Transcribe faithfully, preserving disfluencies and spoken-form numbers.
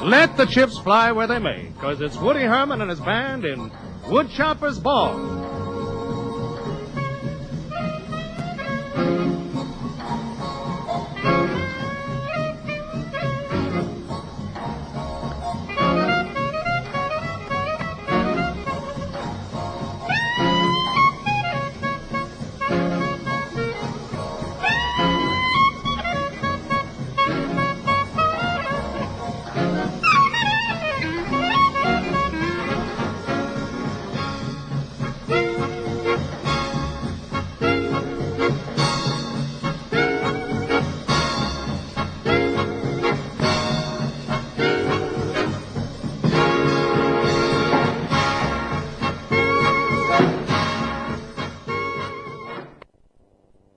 Let the chips fly where they may, 'cause it's Woody Herman and his band in Woodchopper's Ball.